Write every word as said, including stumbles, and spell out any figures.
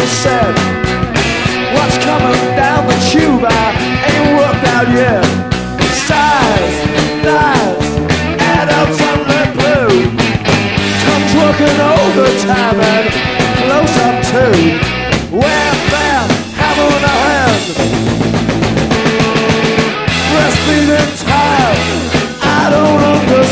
said, what's coming down the tube I ain't worked out yet. Size, lies, adults on the blue. Comes working overtime and close up too. Where there, hammer in a hand, breastfeeding child, I don't understand.